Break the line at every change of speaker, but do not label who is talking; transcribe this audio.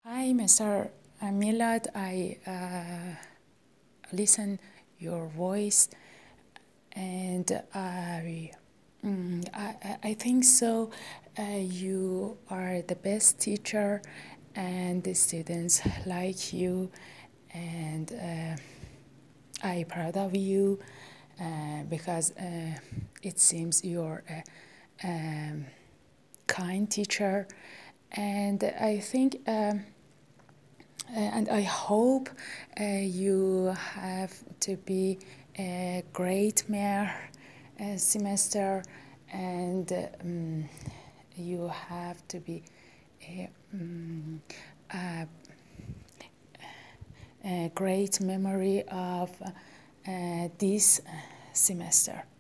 Hi, Mr. Milad. I listen your voice, and I think so. You are the best teacher, and the students like you, and I proud of you because it seems you're a kind teacher, and I think. And I hope you have to be a great mayor semester, and you have to be a, a great memory of this semester.